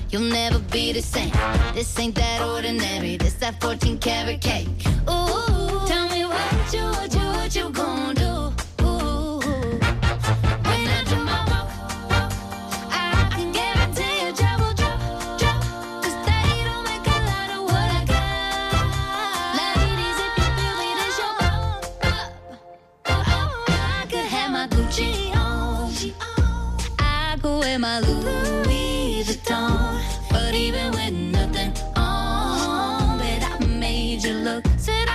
you'll never be the same. This ain't that ordinary, this that 14 karat cake. Ooh, tell me what you gonna do? Ooh, when I do my walk, I can guarantee you trouble drop. 'Cause they don't make a lot of what I got. Ladies, if you feel me, this your I could have my Gucci on, I could wear my Louis Vuitton, but even with nothing on, bet I made you look. Said